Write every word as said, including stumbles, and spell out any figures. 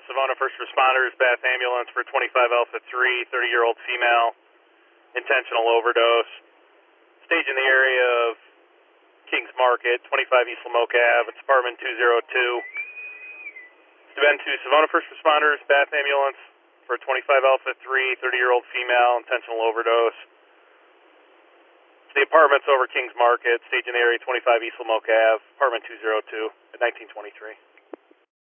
Savona First Responders, Bath Ambulance for twenty-five Alpha three, thirty-year-old female, intentional overdose. Stage in the area of Kings Market, twenty-five East Lamoke Ave. It's apartment two oh two. It's been to Savona First Responders, Bath Ambulance for twenty-five Alpha three, thirty-year-old female, intentional overdose. It's the apartments over Kings Market, stage in the area twenty-five East Lamoke Ave, apartment two oh two at nineteen twenty-three.